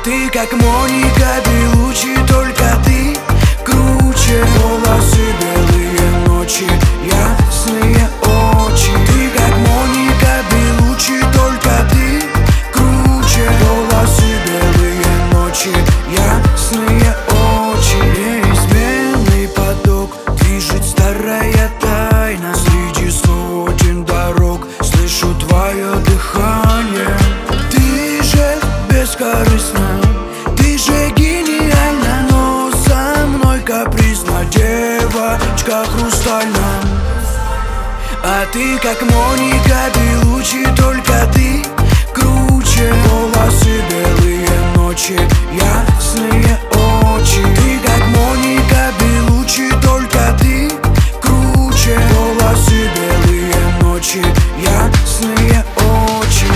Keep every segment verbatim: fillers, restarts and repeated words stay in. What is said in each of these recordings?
ты как Моника Белуччи, только ты круче. Волосы белые, ночи ясные очи. Ты как Моника Белуччи, только ты круче. Волосы белые, ночи ясные очи. Неизменный поток движет старая тайна. Среди сотен дорог слышу твое дыхание. Ты же бескорыстна, ты же гениальна, но со мной капризна, девочка хрустальная. А ты как Моника Белуччи, только ты круче. Волосы белые, ночи ясные очи. Ты как Моника Белуччи, только ты круче. Волосы белые, ночи ясные очи.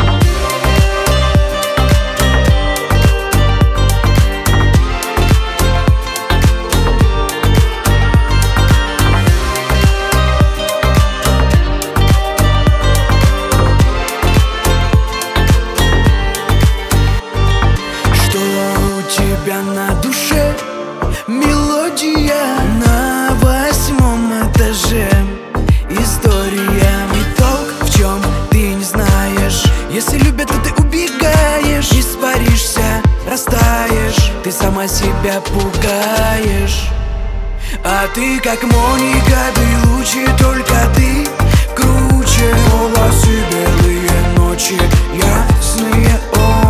На душе мелодия на восьмом этаже. История, итог в чем ты не знаешь. Если любят, то ты убегаешь, испаришься, растаешь, ты сама себя пугаешь. А ты как Моника Белуччи, только ты круче. Волосы белые, ночи ясные очи.